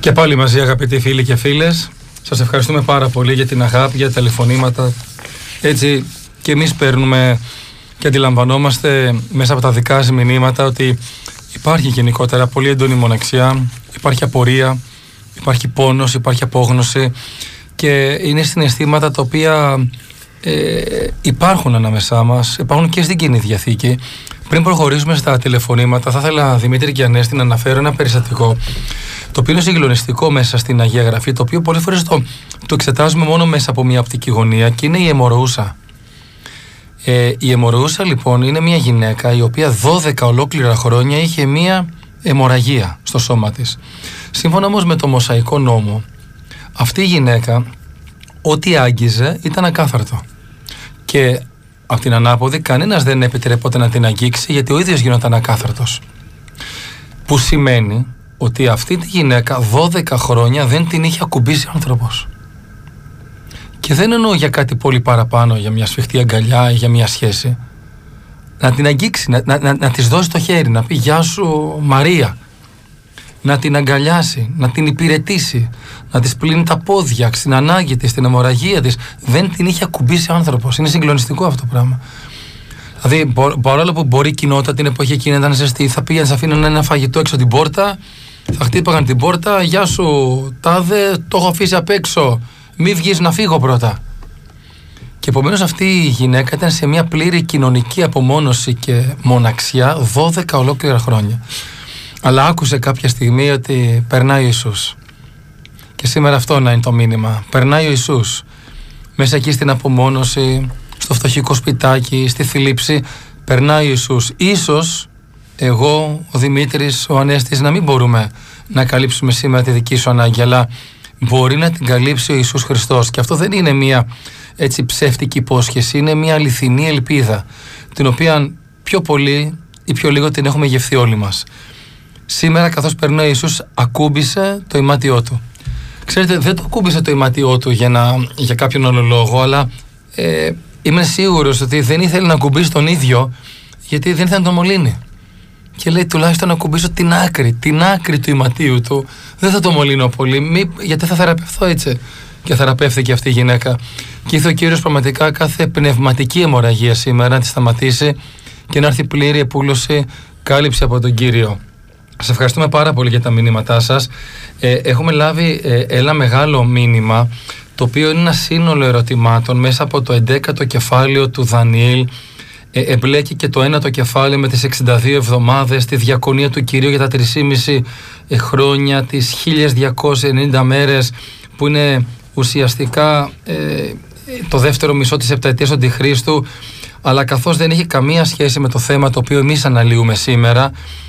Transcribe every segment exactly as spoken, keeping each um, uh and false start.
Και πάλι μαζί, αγαπητοί φίλοι και φίλες, σας ευχαριστούμε πάρα πολύ για την αγάπη, για τα τηλεφωνήματα. Έτσι και εμείς παίρνουμε και αντιλαμβανόμαστε μέσα από τα δικά σας μηνύματα ότι υπάρχει γενικότερα πολύ έντονη μοναξιά, υπάρχει απορία, υπάρχει πόνος, υπάρχει απόγνωση και είναι συναισθήματα τα οποία ε, υπάρχουν ανάμεσά μας, υπάρχουν και στην Καινή Διαθήκη. Πριν προχωρήσουμε στα τηλεφωνήματα, θα ήθελα, Δημήτρη και Ανέστη, να αναφέρω ένα περιστατικό το οποίο είναι συγκλονιστικό μέσα στην Αγία Γραφή, το οποίο πολλές φορές το, το εξετάζουμε μόνο μέσα από μια οπτική γωνία, και είναι η αιμορροούσα. Ε, η αιμορροούσα λοιπόν είναι μια γυναίκα η οποία δώδεκα ολόκληρα χρόνια είχε μια αιμορραγία στο σώμα της. Σύμφωνα όμως με το Μωσαϊκό νόμο, αυτή η γυναίκα ό,τι άγγιζε ήταν ακάθαρτο. Και από την ανάποδη κανένας δεν επιτρέπεται να την αγγίξει, γιατί ο ίδιος γινόταν ακάθαρτος. Που σημαίνει ότι αυτή τη γυναίκα δώδεκα χρόνια δεν την είχε ακουμπήσει ο άνθρωπος. Και δεν εννοώ για κάτι πολύ παραπάνω, για μια σφιχτή αγκαλιά ή για μια σχέση. Να την αγγίξει, να, να, να, να της δώσει το χέρι, να πει «Γεια σου Μαρία», να την αγκαλιάσει, να την υπηρετήσει, να της πλύνει τα πόδια στην ανάγκη της, στην αιμορραγία της. Δεν την είχε ακουμπήσει ο άνθρωπος. Είναι συγκλονιστικό αυτό το πράγμα. Δηλαδή, παρόλο που μπορεί η κοινότητα την εποχή εκείνη να ήταν ζεστή, θα πήγαινε, θα αφήναν ένα φαγητό έξω την πόρτα, θα χτύπαγαν την πόρτα, «Γεια σου τάδε, το έχω αφήσει απ' έξω, μη βγεις να φύγω πρώτα». Και επομένως αυτή η γυναίκα ήταν σε μια πλήρη κοινωνική απομόνωση και μοναξιά δώδεκα ολόκληρα χρόνια. Αλλά άκουσε κάποια στιγμή ότι περνάει ο Ιησούς. Και σήμερα αυτό να είναι το μήνυμα. Περνάει ο Ιησούς. Μέσα εκεί στην απομόνωση, στο φτωχικό σπιτάκι, στη θλίψη, περνάει ο Ιησούς. Ίσως εγώ, ο Δημήτρης, ο Ανέστης, να μην μπορούμε να καλύψουμε σήμερα τη δική σου ανάγκη, αλλά μπορεί να την καλύψει ο Ιησούς Χριστός. Και αυτό δεν είναι μια έτσι ψεύτικη υπόσχεση, είναι μια αληθινή ελπίδα, την οποία πιο πολύ ή πιο λίγο την έχουμε γευθεί όλοι μας. Σήμερα, καθώς περνάει ο Ιησούς, ακούμπησε το ημάτιό του. Ξέρετε, δεν το ακούμπησε το ημάτιό του για, να, για κάποιον άλλο λόγο, αλλά ε, είμαι σίγουρος ότι δεν ήθελε να ακουμπήσει τον ίδιο, γιατί δεν ήθελε να τον μολύνει. Και λέει, τουλάχιστον να ακουμπήσω την άκρη, την άκρη του ηματίου του. Δεν θα το μολύνω πολύ, μη, γιατί θα θεραπευθώ έτσι. Και θεραπεύθηκε αυτή η γυναίκα. Και ήθελε ο Κύριος πραγματικά κάθε πνευματική αιμορραγία σήμερα να τη σταματήσει και να έρθει πλήρη επούλωση, κάλυψη από τον Κύριο. Σας ευχαριστούμε πάρα πολύ για τα μηνύματά σας. Ε, έχουμε λάβει ε, ένα μεγάλο μήνυμα, το οποίο είναι ένα σύνολο ερωτημάτων μέσα από το έντεκατο κεφάλαιο του Δανιήλ. Ε, εμπλέκει και το ένατο κεφάλαιο με τις εξήντα δύο εβδομάδες, τη διακονία του Κυρίου για τα τρία και μισό ε, χρόνια, τις χίλιες διακόσιες ενενήντα μέρες, που είναι ουσιαστικά ε, το δεύτερο μισό της επταετίας του Αντιχρίστου, αλλά καθώς δεν έχει καμία σχέση με το θέμα το οποίο εμείς αναλύουμε σήμερα,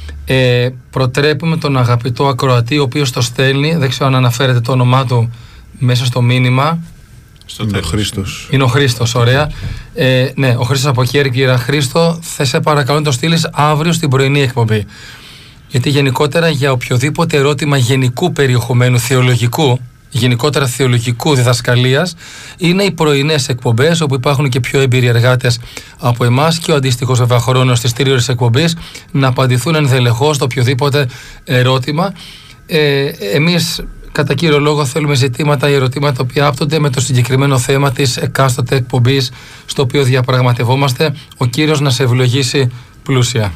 ε, προτρέπουμε τον αγαπητό ακροατή, ο οποίος το στέλνει, δεν ξέρω αν αναφέρεται το όνομά του μέσα στο μήνυμα. Είναι ο Χρήστος. Είναι ο Χρήστος, ωραία. Ε, ναι, ο Χρήστος από Κέρκυρα. Χρήστο, θα σε παρακαλώ να το στείλεις αύριο στην πρωινή εκπομπή. Γιατί γενικότερα για οποιοδήποτε ερώτημα γενικού περιεχομένου, θεολογικού, γενικότερα θεολογικού διδασκαλίας, είναι οι πρωινές εκπομπές, όπου υπάρχουν και πιο εμπειροί εργάτες από εμάς και ο αντίστοιχος βέβαια χρόνος της τρίωρης εκπομπής να απαντηθούν ενδελεχώς στο οποιοδήποτε ερώτημα. Ε, εμείς κατά κύριο λόγο θέλουμε ζητήματα ή ερωτήματα τα οποία άπτονται με το συγκεκριμένο θέμα της εκάστοτε εκπομπής στο οποίο διαπραγματευόμαστε. Ο Κύριος να σε ευλογήσει πλούσια.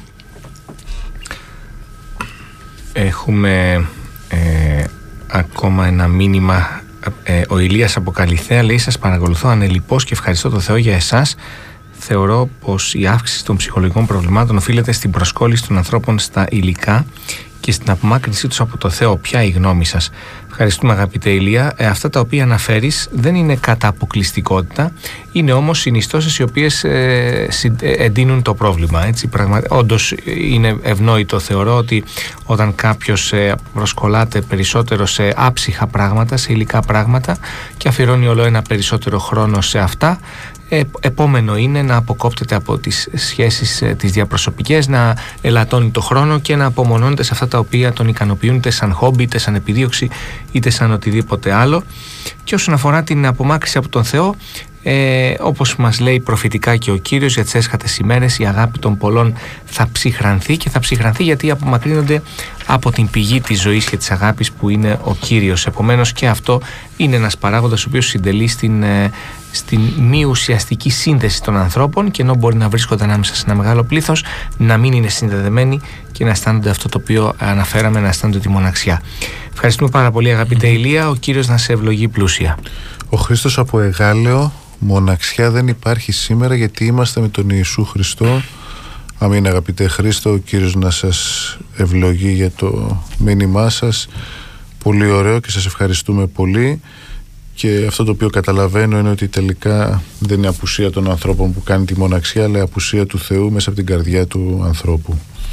Έχουμε ε, ακόμα ένα μήνυμα. ε, Ο Ηλίας από Καλιθέα λέει: σας παρακολουθώ ανελιπώς και ευχαριστώ τον Θεό για εσάς. Θεωρώ πως η αύξηση των ψυχολογικών προβλημάτων οφείλεται στην προσκόλληση των ανθρώπων στα υλικά και στην απομάκρυνσή τους από το Θεό. Ποια η γνώμη σας? Ευχαριστούμε, αγαπητέ Ηλία. Ε, αυτά τα οποία αναφέρεις δεν είναι κατά αποκλειστικότητα, είναι όμως συνιστώσεις οι οποίες ε, ε, εντείνουν το πρόβλημα. Έτσι, πραγμα... Όντως είναι ευνόητο, θεωρώ, ότι όταν κάποιος ε, προσκολάται περισσότερο σε άψυχα πράγματα, σε υλικά πράγματα και αφιερώνει όλο ένα περισσότερο χρόνο σε αυτά, Ε, επόμενο είναι να αποκόπτεται από τις σχέσεις ε, τις διαπροσωπικές, να ελαττώνει το χρόνο και να απομονώνεται σε αυτά τα οποία τον ικανοποιούν είτε σαν χόμπι είτε σαν επιδίωξη είτε σαν οτιδήποτε άλλο. Και όσον αφορά την απομάκρυνση από τον Θεό, Ε, όπως μας λέει προφητικά και ο Κύριος, για τις έσχατες ημέρες η αγάπη των πολλών θα ψυχρανθεί, και θα ψυχρανθεί γιατί απομακρύνονται από την πηγή της ζωής και της αγάπης που είναι ο Κύριος. Επομένως και αυτό είναι ένας παράγοντας ο οποίος συντελεί στην, ε, στην μη ουσιαστική σύνδεση των ανθρώπων, και ενώ μπορεί να βρίσκονται ανάμεσα σε ένα μεγάλο πλήθος, να μην είναι συνδεδεμένοι και να αισθάνονται αυτό το οποίο αναφέραμε, να αισθάνονται τη μοναξιά. Ευχαριστούμε πάρα πολύ, αγαπητέ Ηλία. Ο Κύριος να σε ευλογεί πλούσια. Ο Χρήστος από Εγάλεο: μοναξιά δεν υπάρχει σήμερα γιατί είμαστε με τον Ιησού Χριστό. Αμήν, αγαπητέ Χρήστο. Ο Κύριος να σας ευλογεί για το μήνυμά σας. Πολύ ωραίο και σας ευχαριστούμε πολύ. Και αυτό το οποίο καταλαβαίνω είναι ότι τελικά δεν είναι απουσία των ανθρώπων που κάνει τη μοναξιά, αλλά απουσία του Θεού μέσα από την καρδιά του ανθρώπου.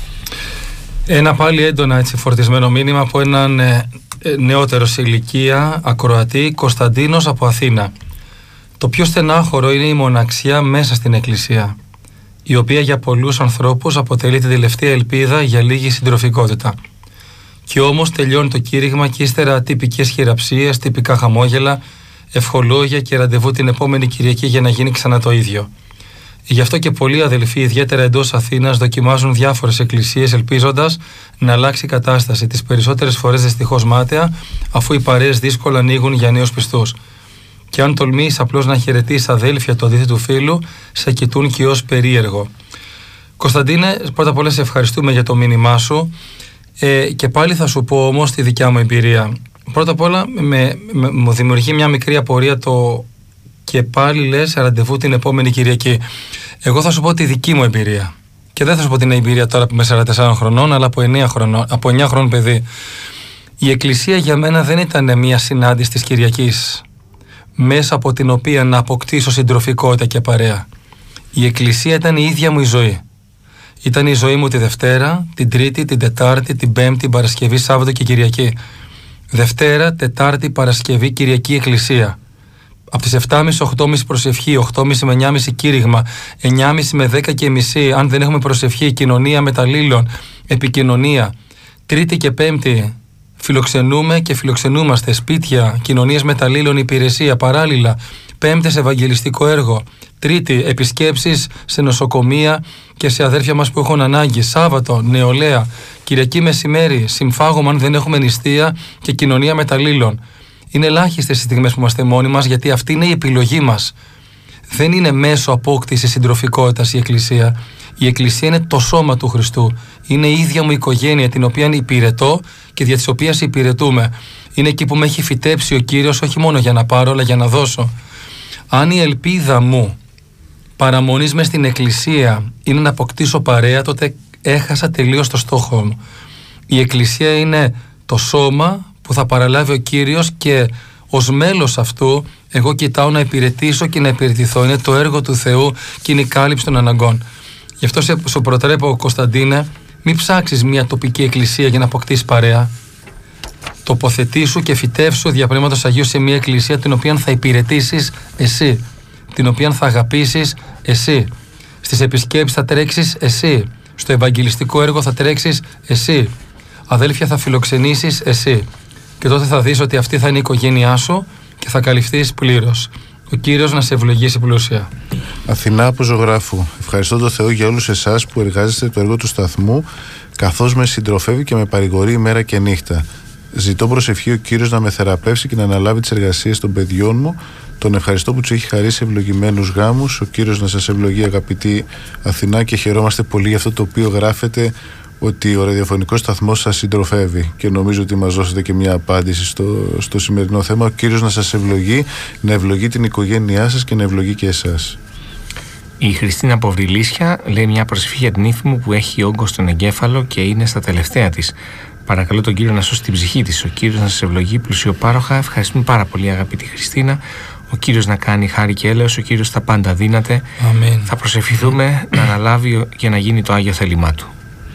Ένα πάλι έντονα έτσι φορτισμένο μήνυμα από έναν ε, νεότερο σε ηλικία ακροατή, Κωνσταντίνος από Αθήνα. Το πιο στενάχωρο είναι η μοναξιά μέσα στην Εκκλησία, η οποία για πολλούς ανθρώπους αποτελεί την τελευταία ελπίδα για λίγη συντροφικότητα. Και όμως τελειώνει το κήρυγμα και ύστερα τυπικές χειραψίες, τυπικά χαμόγελα, ευχολόγια και ραντεβού την επόμενη Κυριακή για να γίνει ξανά το ίδιο. Γι' αυτό και πολλοί αδελφοί, ιδιαίτερα εντός Αθήνας, δοκιμάζουν διάφορες εκκλησίες ελπίζοντας να αλλάξει η κατάσταση. Τις περισσότερες φορές δυστυχώς μάταια, αφού οι παρέες δύσκολα ανοίγουν για νέους πιστούς. Και αν τολμείς απλώς να χαιρετήσεις αδέλφια του αντίθετου φίλου, σε κοιτούν και ως περίεργο. Κωνσταντίνε, πρώτα απ' όλα σε ευχαριστούμε για το μήνυμά σου, ε, και πάλι θα σου πω όμως τη δικιά μου εμπειρία. Πρώτα απ' όλα με, με, μου δημιουργεί μια μικρή απορία το και πάλι λες ραντεβού την επόμενη Κυριακή. Εγώ θα σου πω τη δική μου εμπειρία. Και δεν θα σου πω την εμπειρία τώρα που είμαι σαράντα τεσσάρων χρονών, αλλά από εννέα χρονών, από εννέα χρόνων παιδί. Η Εκκλησία για μένα δεν ήταν μια συνάντηση της Κυριακής, μέσα από την οποία να αποκτήσω συντροφικότητα και παρέα. Η Εκκλησία ήταν η ίδια μου η ζωή. Ήταν η ζωή μου τη Δευτέρα, την Τρίτη, την Τετάρτη, την Πέμπτη, Παρασκευή, Σάββατο και Κυριακή. Δευτέρα, Τετάρτη, Παρασκευή, Κυριακή, Εκκλησία. Από τις επτά και μισή οκτώ και μισή προσευχή, οκτώ και μισή με εννιά και μισή κήρυγμα, εννιά και μισή με δέκα και μισή, αν δεν έχουμε προσευχή, κοινωνία μεταλλήλων, επικοινωνία. Τρίτη και Πέμπτη φιλοξενούμε και φιλοξενούμαστε, σπίτια, κοινωνίες μεταλλήλων, υπηρεσία, παράλληλα. Πέμπτες, ευαγγελιστικό έργο. Τρίτη, επισκέψεις σε νοσοκομεία και σε αδέρφια μας που έχουν ανάγκη. Σάββατο, νεολαία. Κυριακή μεσημέρι, συμφάγωμα αν δεν έχουμε νηστεία και κοινωνία μεταλλήλων. Είναι ελάχιστες οι στιγμές που είμαστε μόνοι μας, γιατί αυτή είναι η επιλογή μας. Δεν είναι μέσω απόκτησης συντροφικότητας η Εκκλησία. Η Εκκλησία είναι το σώμα του Χριστού. Είναι η ίδια μου οικογένεια, την οποία υπηρετώ και δια της οποίας υπηρετούμε. Είναι εκεί που με έχει φυτέψει ο Κύριος, όχι μόνο για να πάρω, αλλά για να δώσω. Αν η ελπίδα μου παραμονής μες στην Εκκλησία είναι να αποκτήσω παρέα, τότε έχασα τελείως το στόχο μου. Η Εκκλησία είναι το σώμα που θα παραλάβει ο Κύριος, και ως μέλος αυτού εγώ κοιτάω να υπηρετήσω και να υπηρετηθώ. Είναι το έργο του Θεού και είναι η κάλυψη των αναγκών. Γι' αυτό σε, σου προτρέπω, Κωνσταντίνε, μην ψάξεις μια τοπική εκκλησία για να αποκτήσεις παρέα. Τοποθετήσου και φυτεύσου δια Πνεύματος Αγίου σε μια εκκλησία την οποία θα υπηρετήσεις εσύ, την οποία θα αγαπήσεις εσύ. Στις επισκέψεις θα τρέξεις εσύ. Στο ευαγγελιστικό έργο θα τρέξεις εσύ. Αδέλφια θα φιλοξενήσεις εσύ. Και τότε θα δεις ότι αυτή θα είναι η οικογένειά σου και θα καλυφθείς πλήρως. Ο Κύριος να σε ευλογήσει πλούσια. Αθηνά από Ζωγράφου. Ευχαριστώ τον Θεό για όλους εσάς που εργάζεστε το έργο του σταθμού, καθώς με συντροφεύει και με παρηγορεί ημέρα και νύχτα. Ζητώ προσευχή ο Κύριος να με θεραπεύσει και να αναλάβει τις εργασίες των παιδιών μου. Τον ευχαριστώ που τους έχει χαρίσει ευλογημένους γάμους. Ο Κύριος να σας ευλογεί, αγαπητή Αθηνά, και χαιρόμαστε πολύ για αυτό το οποίο γράφετε, ότι ο ραδιοφωνικός σταθμός σας συντροφεύει, και νομίζω ότι μας δώσετε και μια απάντηση στο, στο σημερινό θέμα. Ο Κύριος να σας ευλογεί, να ευλογεί την οικογένειά σας και να ευλογεί και εσάς. Η Χριστίνα από Βρυλίσια λέει μια προσευχή για την ύφη μου που έχει όγκο στον εγκέφαλο και είναι στα τελευταία της. Παρακαλώ τον Κύριο να σώσει την ψυχή της. Ο Κύριος να σας ευλογεί πλουσιοπάροχα. Ευχαριστούμε πάρα πολύ, αγαπητή Χριστίνα. Ο Κύριος να κάνει χάρη και έλεος. Ο Κύριος τα πάντα δύναται. Αμήν. Θα προσευχηθούμε να αναλάβει και να γίνει το Άγιο θέλημά του.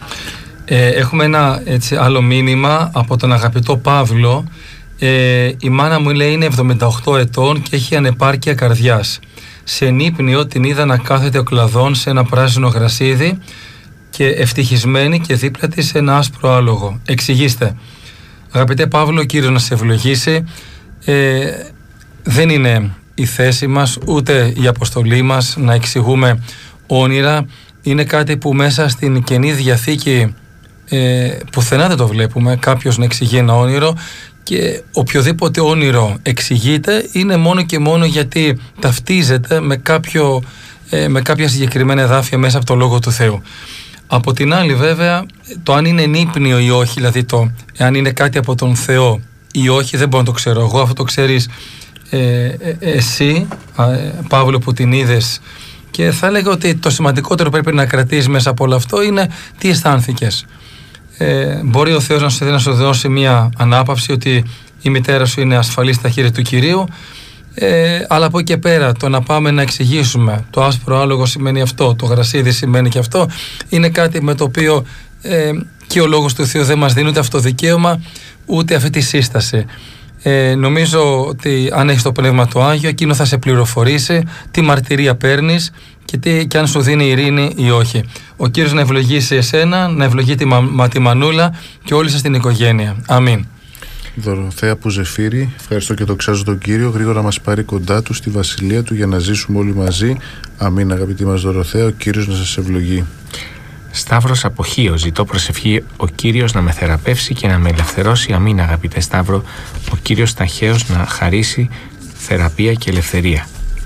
Ε, έχουμε ένα έτσι, άλλο μήνυμα από τον αγαπητό Παύλο. Ε, η μάνα μου, λέει, είναι εβδομήντα οκτώ ετών και έχει ανεπάρκεια καρδιάς. Σε ενύπνιο την είδα να κάθεται ο κλαδόν σε ένα πράσινο γρασίδι και ευτυχισμένη και δίπλα της ένα άσπρο άλογο. Εξηγήστε. Αγαπητέ Παύλο, ο Κύριος να σε ευλογήσει. Ε, δεν είναι η θέση μας, ούτε η αποστολή μας να εξηγούμε όνειρα. Είναι κάτι που μέσα στην Καινή Διαθήκη ε, πουθενά δεν το βλέπουμε, κάποιος να εξηγεί ένα όνειρο, και οποιοδήποτε όνειρο εξηγείται είναι μόνο και μόνο γιατί ταυτίζεται με, κάποιο, ε, με κάποια συγκεκριμένα εδάφια μέσα από το Λόγο του Θεού. Από την άλλη βέβαια, το αν είναι νήπνιο ή όχι, δηλαδή το αν είναι κάτι από τον Θεό ή όχι, δεν μπορώ να το ξέρω εγώ. Αυτό το ξέρεις ε, ε, εσύ, ε, Παύλο, που την είδες. Και θα έλεγα ότι το σημαντικότερο που πρέπει να κρατήσεις μέσα από όλο αυτό είναι τι αισθάνθηκες. Ε, μπορεί ο Θεός να σου, να σου δώσει μια ανάπαυση ότι η μητέρα σου είναι ασφαλής στα χέρια του Κυρίου, ε, αλλά από εκεί και πέρα το να πάμε να εξηγήσουμε το άσπρο άλογο σημαίνει αυτό, το γρασίδι σημαίνει και αυτό, είναι κάτι με το οποίο ε, και ο Λόγος του Θεού δεν μας δίνει ούτε αυτό το δικαίωμα ούτε αυτή τη σύσταση. Ε, νομίζω ότι αν έχεις το Πνεύμα το Άγιο, εκείνο θα σε πληροφορήσει τι μαρτυρία παίρνεις και, τι, και αν σου δίνει ειρήνη ή όχι. Ο Κύριος να ευλογήσει εσένα, να ευλογεί τη, μα, τη Μανούλα και όλη σας την οικογένεια. Αμήν. Δωροθέα που Ζεφύρη, ευχαριστώ και το ξέρω τον Κύριο, γρήγορα μας πάρει κοντά του στη βασιλεία του για να ζήσουμε όλοι μαζί. Αμήν, αγαπητή μας Δωροθέα, ο Κύριος να σας ευλογεί. Σταύρος από Χίο, ζητώ προσευχή ο Κύριος να με θεραπεύσει και να με ελευθερώσει. Αμήν, αγαπητέ Σταύρο, ο Κύριος ταχαίως να χαρίσει θεραπεία και ελευθερία.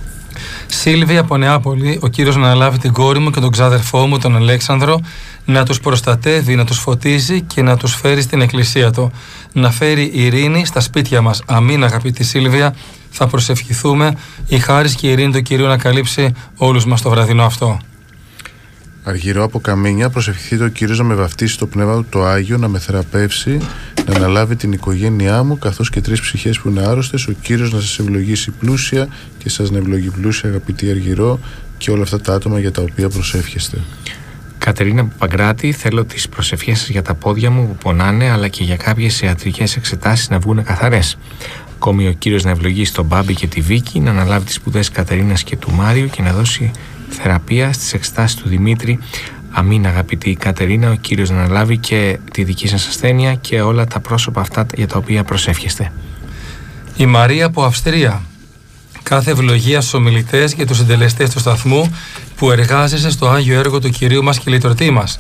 Σίλβια από Νεάπολη, ο Κύριος να αναλάβει την κόρη μου και τον ξάδερφό μου τον Αλέξανδρο, να τους προστατεύει, να τους φωτίζει και να τους φέρει στην εκκλησία του, να φέρει ειρήνη στα σπίτια μας. Αμήν, αγαπητή Σίλβια, θα προσευχηθούμε η χάρις και η ειρήνη του Κυρίου να καλύψει όλους μας το βραδινό αυτό. Αργυρό από Καμίνια, προσευχηθείτε ο Κύριος να με βαφτίσει το Πνεύμα του το Άγιο, να με θεραπεύσει, να αναλάβει την οικογένειά μου, καθώς και τρεις ψυχές που είναι άρρωστες. Ο Κύριος να σας ευλογήσει πλούσια και σας να ευλογεί πλούσια, αγαπητή Αργυρό, και όλα αυτά τα άτομα για τα οποία προσεύχεστε. Κατερίνα Παγκράτη, θέλω τις προσευχές σας για τα πόδια μου που πονάνε, αλλά και για κάποιες ιατρικές εξετάσεις να βγουν καθαρές. Ακόμη ο Κύριος να ευλογήσει τον Μπάμπη και τη Βίκη, να αναλάβει τις σπουδές Κατερίνας και του Μάριου και να δώσει θεραπεία στις εξετάσεις του Δημήτρη. Αμήν, αγαπητή Κατερίνα, ο Κύριος να αναλάβει και τη δική σας ασθένεια και όλα τα πρόσωπα αυτά για τα οποία προσεύχεστε. Η Μαρία από Αυστρία, κάθε ευλογία στους ομιλητές και τους συντελεστές του σταθμού που εργάζεσαι στο Άγιο έργο του Κυρίου μας και λειτουργεί μας.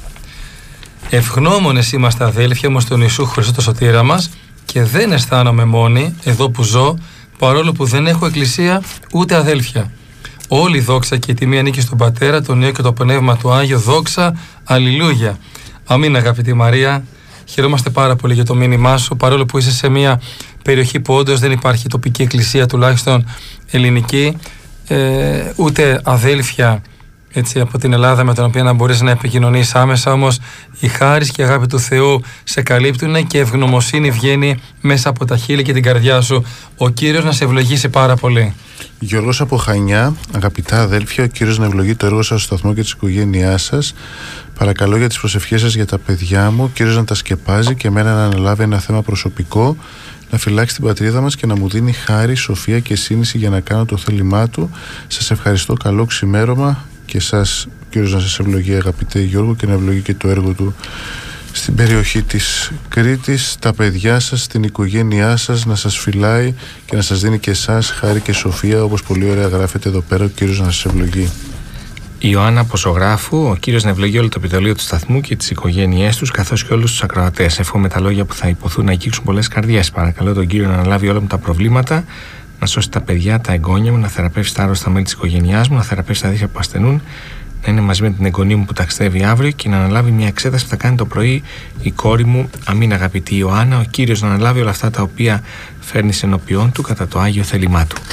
Ευγνώμονες είμαστε, αδέλφια μου, στον Ιησού Χριστό το σωτήρα μας, και δεν αισθάνομαι μόνη εδώ που ζω, παρόλο που δεν έχω εκκλησία ούτε αδέλφια. Όλη η δόξα και η τιμή ανήκει στον Πατέρα, τον Υιό και το Πνεύμα του Άγιο. Δόξα, αλληλούια. Αμήν, αγαπητή Μαρία. Χαιρόμαστε πάρα πολύ για το μήνυμά σου, παρόλο που είσαι σε μια περιοχή που όντως δεν υπάρχει τοπική εκκλησία, τουλάχιστον ελληνική, ε, ούτε αδέλφια έτσι, από την Ελλάδα με τον οποίο να μπορείς να επικοινωνείς άμεσα, όμως η χάρις και η αγάπη του Θεού σε καλύπτουν και ευγνωμοσύνη βγαίνει μέσα από τα χείλη και την καρδιά σου. Ο Κύριος να σε ευλογήσει πάρα πολύ. Γιώργος από Χανιά, αγαπητά αδέλφια, ο Κύριος να ευλογεί το έργο σας στο σταθμό και της οικογένειάς σας. Παρακαλώ για τις προσευχές σας για τα παιδιά μου, ο Κύριος να τα σκεπάζει και εμένα να αναλάβει ένα θέμα προσωπικό, να φυλάξει την πατρίδα μας και να μου δίνει χάρη, σοφία και σύνηση για να κάνω το θέλημά του. Σας ευχαριστώ, καλό ξημέρωμα, και εσάς, ο Κύριος να σας ευλογεί, αγαπητέ Γιώργο, και να ευλογεί και το έργο του στην περιοχή της Κρήτης, τα παιδιά σας, την οικογένειά σας, να σας φυλάει και να σας δίνει και εσάς χάρη και σοφία, όπως πολύ ωραία γράφεται εδώ πέρα, ο Κύριος να σας ευλογεί. Ιωάννα από Ζωγράφου, ο Κύριος να ευλογεί όλο το επιτελείο του σταθμού και τις οικογένειές τους, καθώς και όλους τους ακροατές. Εύχομαι τα λόγια που θα υποθούν να αγγίξουν πολλές καρδιές. Παρακαλώ τον Κύριο να αναλάβει όλα μου τα προβλήματα, να σώσει τα παιδιά, τα εγγόνια μου, να θεραπεύσει τα άρρωστα μέλη της οικογένειάς μου, να θεραπεύσει τα αδέρφια που ασθενούν, να είναι μαζί με την εγγονή μου που ταξιδεύει αύριο και να αναλάβει μια εξέταση που θα κάνει το πρωί η κόρη μου. Αμήν, αγαπητή Ιωάννα, ο Κύριος να αναλάβει όλα αυτά τα οποία φέρνει ενώπιόν του κατά το Άγιο θέλημά του.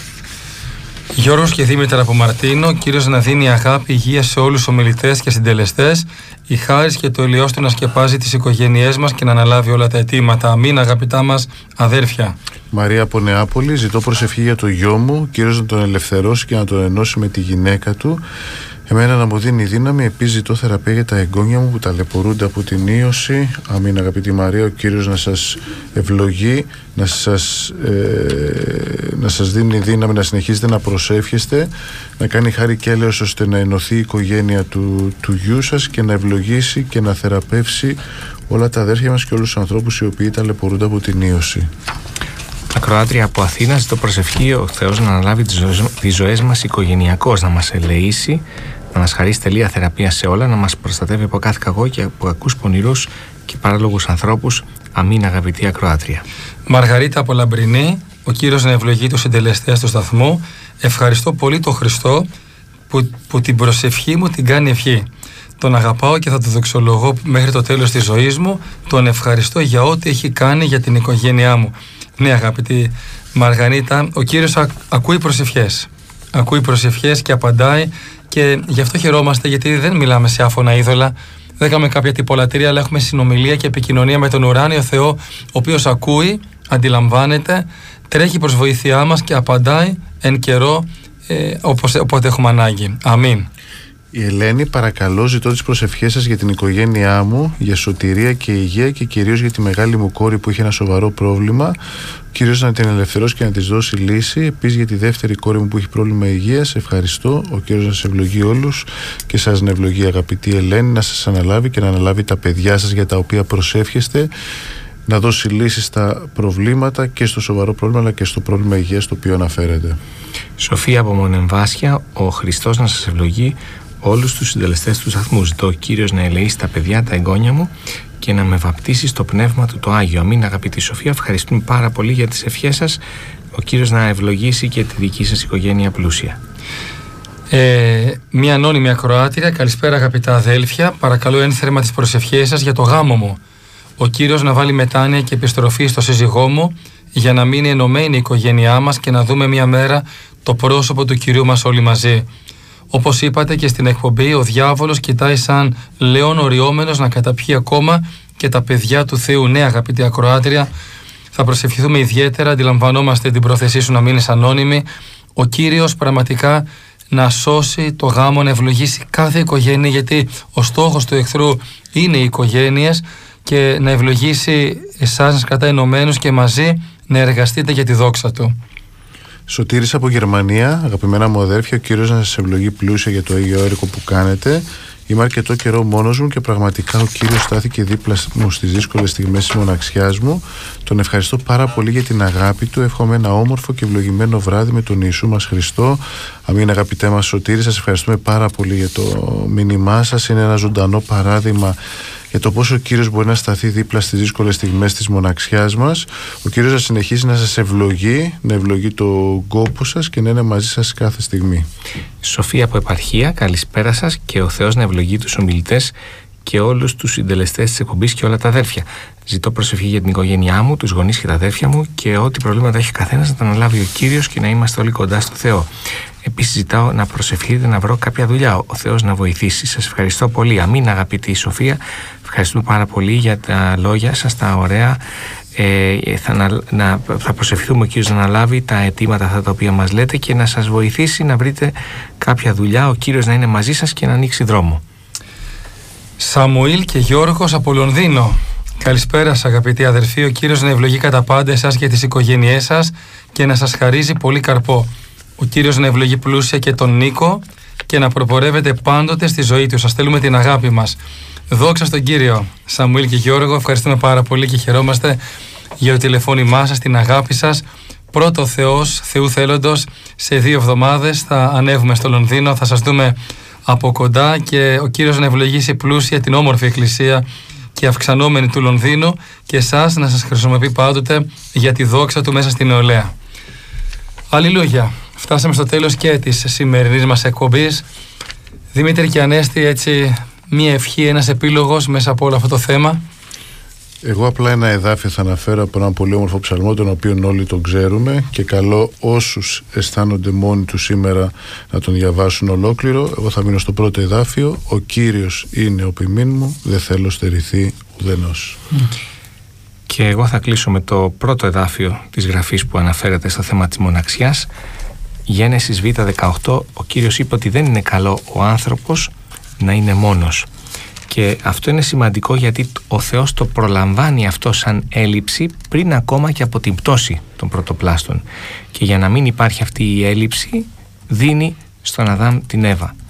Γιώργος και Δήμητρα από Μαρτίνο, ο Κύριος να δίνει αγάπη, υγεία σε όλους τους ομιλητές και συντελεστές, η χάρις και το ελαιός του να σκεπάζει τις οικογένειές μας και να αναλάβει όλα τα αιτήματα. Αμήν, αγαπητά μας αδέρφια. Μαρία από Νεάπολη, ζητώ προσευχή για το γιο μου, ο Κύριος να τον ελευθερώσει και να τον ενώσει με τη γυναίκα του. Εμένα να μου δίνει δύναμη, επίσης ζητώ θεραπεία για τα εγγόνια μου που ταλαιπωρούνται από την ίωση. Αμήν, αγαπητή Μαρία, ο Κύριος να σας ευλογεί, να σας, ε, να σας δίνει δύναμη να συνεχίζετε να προσεύχεστε, να κάνει χάρη και έλεος ώστε να ενωθεί η οικογένεια του, του γιού σας και να ευλογήσει και να θεραπεύσει όλα τα αδέρφια μας και όλους τους ανθρώπους οι οποίοι ταλαιπωρούνται από την ίωση. Ακροάτρια από Αθήνα, ζητώ προσευχή ο Θεός να αναλάβει τις ζωές, τις ζωές μας οικογενειακώς, να μας ελεήσει, να μας χαρίσει τελεία θεραπεία σε όλα, να μας προστατεύει από κάθε κακό και από κακούς πονηρούς και παράλογους ανθρώπους. Αμήν, αγαπητή ακροάτρια. Μαργαρίτα από Λαμπρινή, ο Κύριος να ευλογεί τους συντελεστές του σταθμού. Ευχαριστώ πολύ τον Χριστό που, που την προσευχή μου την κάνει ευχή. Τον αγαπάω και θα τον δοξολογώ μέχρι το τέλος της ζωής μου. Τον ευχαριστώ για ό,τι έχει κάνει για την οικογένειά μου. Ναι, αγαπητή Μαργαρίτα, ο Κύριος α, ακούει προσευχές. Ακούει προσευχές και απαντάει, και γι' αυτό χαιρόμαστε, γιατί δεν μιλάμε σε άφωνα είδωλα, δεν κάνουμε κάποια τυπολατρεία, αλλά έχουμε συνομιλία και επικοινωνία με τον ουράνιο Θεό, ο οποίος ακούει, αντιλαμβάνεται, τρέχει προς βοήθειά μας και απαντάει εν καιρό, ε, όπως, όποτε έχουμε ανάγκη. Αμήν. Η Ελένη, παρακαλώ, ζητώ τις προσευχές σας για την οικογένειά μου, για σωτηρία και υγεία, και κυρίως για τη μεγάλη μου κόρη που είχε ένα σοβαρό πρόβλημα. Ο Κύριος να την ελευθερώσει και να της δώσει λύση. Επίσης για τη δεύτερη κόρη μου που έχει πρόβλημα υγείας. Ευχαριστώ. Ο Κύριος να σας ευλογεί όλους και σας να ευλογεί, αγαπητή Ελένη, να σας αναλάβει και να αναλάβει τα παιδιά σας για τα οποία προσεύχεστε, να δώσει λύση στα προβλήματα, και στο σοβαρό πρόβλημα αλλά και στο πρόβλημα υγείας το οποίο αναφέρεται. Σοφία από Μονεμβάσια, ο Χριστός να σας ευλογεί όλους τους συντελεστές του σταθμού. Ζητώ ο Κύριος να ελεήσει τα παιδιά, τα εγγόνια μου, και να με βαπτίσει στο πνεύμα του το Άγιο. Αμήν, αγαπητή Σοφία. Ευχαριστούμε πάρα πολύ για τις ευχές σας. Ο Κύριος να ευλογήσει και τη δική σας οικογένεια πλούσια. Ε, μία ανώνυμη ακροάτρια. Καλησπέρα, αγαπητά αδέλφια. Παρακαλώ ένθερμα τις προσευχές σας για το γάμο μου. Ο Κύριος να βάλει μετάνοια και επιστροφή στο σύζυγό μου, για να μείνει ενωμένη η οικογένειά μας και να δούμε μία μέρα το πρόσωπο του Κυρίου μας όλοι μαζί. Όπως είπατε και στην εκπομπή, ο διάβολος κοιτάει σαν λέον οριόμενος να καταπιεί ακόμα και τα παιδιά του Θεού. Ναι, αγαπητή ακροάτρια, θα προσευχηθούμε ιδιαίτερα. Αντιλαμβανόμαστε την πρόθεσή σου να μείνεις ανώνυμη. Ο Κύριος πραγματικά να σώσει το γάμο, να ευλογήσει κάθε οικογένεια, γιατί ο στόχος του εχθρού είναι οι οικογένειες, και να ευλογήσει εσάς κατά ενωμένους και μαζί να εργαστείτε για τη δόξα του. Σωτήρης από Γερμανία, αγαπημένα μου αδέρφια, ο Κύριος να σας ευλογεί πλούσια για το Άγιο έργο που κάνετε. Είμαι αρκετό καιρό μόνος μου και πραγματικά ο Κύριος στάθηκε δίπλα μου στις δύσκολες στιγμές της μοναξιάς μου. Τον ευχαριστώ πάρα πολύ για την αγάπη του. Εύχομαι ένα όμορφο και ευλογημένο βράδυ με τον Ιησού μας Χριστό. Αμήν, αγαπητέ μας Σωτήρη, σας ευχαριστούμε πάρα πολύ για το μήνυμά σας. Είναι ένα ζωντανό παράδειγμα για το πόσο ο Κύριος μπορεί να σταθεί δίπλα στις δύσκολες στιγμές της μοναξιάς μας. Ο Κύριος θα συνεχίσει να σας ευλογεί, να ευλογεί τον κόπο σας και να είναι μαζί σας κάθε στιγμή. Σοφία από Επαρχία, καλησπέρα σας, και ο Θεός να ευλογεί τους ομιλητές και όλους τους συντελεστές της εκπομπής και όλα τα αδέρφια. Ζητώ προσευχή για την οικογένειά μου, τους γονείς και τα αδέρφια μου, και ό,τι προβλήματα έχει καθένας να τα αναλάβει ο Κύριος και να είμαστε όλοι κοντά στο Θεό. Επίσης ζητάω να προσευχείτε να βρω κάποια δουλειά, ο Θεός να βοηθήσει. Σας ευχαριστώ πολύ. Αμήν, αγαπητή Σοφία. Ευχαριστούμε πάρα πολύ για τα λόγια σας, τα ωραία. Ε, θα, να, να, θα προσευχηθούμε ο Κύριος να αναλάβει τα αιτήματα αυτά τα οποία μας λέτε και να σας βοηθήσει να βρείτε κάποια δουλειά, ο Κύριος να είναι μαζί σας και να ανοίξει δρόμο. Σαμουήλ και Γιώργος από Λονδίνο. Καλησπέρα σας, αγαπητοί αδερφοί. Ο Κύριος να ευλογεί κατά πάντα εσάς και τις οικογένειές σας και να σας χαρίζει πολύ καρπό. Ο Κύριος να ευλογεί πλούσια και τον Νίκο και να προπορεύεται πάντοτε στη ζωή του. Σας θέλουμε την αγάπη μας. Δόξα στον Κύριο. Σαμουήλ και Γιώργο, ευχαριστούμε πάρα πολύ και χαιρόμαστε για το τηλεφώνημά σας, την αγάπη σας. Πρώτο Θεός, Θεού θέλοντος, σε δύο εβδομάδες θα ανέβουμε στο Λονδίνο, θα σας δούμε από κοντά, και ο Κύριος να ευλογήσει πλούσια την όμορφη εκκλησία και αυξανόμενη του Λονδίνου, και εσάς να σας χρησιμοποιεί πάντοτε για τη δόξα του μέσα στην νεολαία. Αλληλούια. Φτάσαμε στο τέλος και της σημερινής μας εκπομπής. Δημήτρη και Ανέστη, έτσι μία ευχή, ένας επίλογος μέσα από όλο αυτό το θέμα. Εγώ απλά ένα εδάφιο θα αναφέρω από έναν πολύ όμορφο ψαλμό, τον οποίο όλοι τον ξέρουμε, και καλώ όσους αισθάνονται μόνοι τους σήμερα να τον διαβάσουν ολόκληρο. Εγώ θα μείνω στο πρώτο εδάφιο. Ο Κύριος είναι ο ποιμήν μου, δεν θέλω στερηθεί ουδενός. Mm. Και εγώ θα κλείσω με το πρώτο εδάφιο της γραφής που αναφέρεται στο θέμα της μοναξιάς. Γένεσης Β δεκαοκτώ, ο Κύριος είπε ότι δεν είναι καλό ο άνθρωπος να είναι μόνος. Και αυτό είναι σημαντικό, γιατί ο Θεός το προλαμβάνει αυτό σαν έλλειψη πριν ακόμα και από την πτώση των πρωτοπλάστων. Και για να μην υπάρχει αυτή η έλλειψη, δίνει στον Αδάμ την Εύα.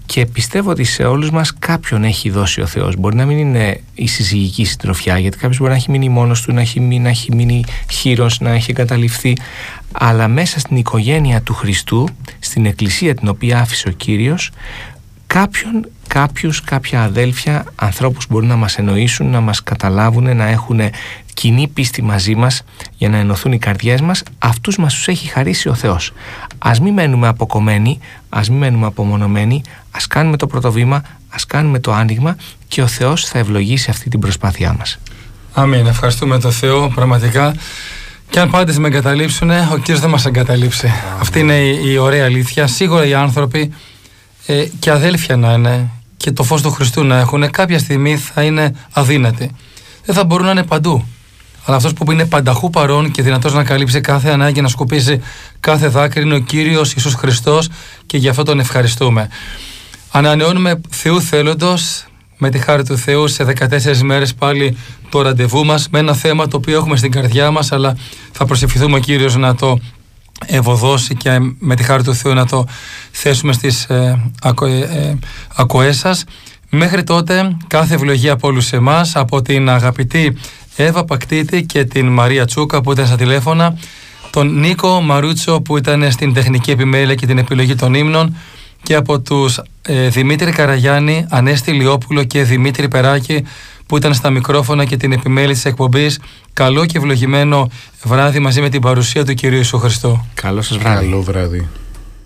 Και πιστεύω ότι σε όλους μας κάποιον έχει δώσει ο Θεός. Μπορεί να μην είναι η συζυγική συντροφιά, γιατί κάποιος μπορεί να έχει μείνει μόνος του, να έχει μείνει, να έχει μείνει χείρος, να έχει εγκαταλειφθεί. Αλλά μέσα στην οικογένεια του Χριστού, στην εκκλησία την οποία άφησε ο Κύριος, κάποιον, κάποιους, κάποια αδέλφια, ανθρώπους μπορούν να μας εννοήσουν, να μας καταλάβουν, να έχουν κοινή πίστη μαζί μας για να ενωθούν οι καρδιές μας. Αυτούς μας τους έχει χαρίσει ο Θεός. Ας μην μένουμε αποκομμένοι, ας μην μένουμε απομονωμένοι, ας κάνουμε το πρώτο βήμα, ας κάνουμε το άνοιγμα και ο Θεός θα ευλογήσει αυτή την προσπάθειά μας. Αμήν. Ευχαριστούμε τον Θεό πραγματικά. Και αν πάντες με εγκαταλείψουν, ο Κύριος δεν μας εγκαταλείψει. Αυτή είναι η, η ωραία αλήθεια. Σίγουρα οι άνθρωποι ε, και αδέλφια να είναι και το φως του Χριστού να έχουν, κάποια στιγμή θα είναι αδύνατοι. Δεν θα μπορούν να είναι παντού. Αλλά αυτός που είναι πανταχού παρόν και δυνατός να καλύψει κάθε ανάγκη, να σκουπίσει κάθε δάκρυ, είναι ο Κύριος Ιησούς Χριστός και γι' αυτό τον ευχαριστούμε. Ανανεώνουμε Θεού θέλοντος, με τη χάρη του Θεού, σε δεκατέσσερις μέρες πάλι το ραντεβού μας με ένα θέμα το οποίο έχουμε στην καρδιά μας, αλλά θα προσευχηθούμε ο Κύριος να το ευωδώσει και με τη χάρη του Θεού να το θέσουμε στις ε, ακο, ε, ε, ακοές σας. Μέχρι τότε, κάθε ευλογία από όλους εμάς, από την αγαπητή Εύα Πακτήτη και την Μαρία Τσούκα που ήταν στα τηλέφωνα, τον Νίκο Μαρούτσο που ήταν στην τεχνική επιμέλεια και την επιλογή των ύμνων, και από τους ε, Δημήτρη Καραγιάννη, Ανέστη Λιόπουλο και Δημήτρη Περάκη που ήταν στα μικρόφωνα και την επιμέλεια της εκπομπής. Καλό και ευλογημένο βράδυ μαζί με την παρουσία του Κυρίου Ιησού Χριστού. Καλό σας βράδυ. Καλό βράδυ.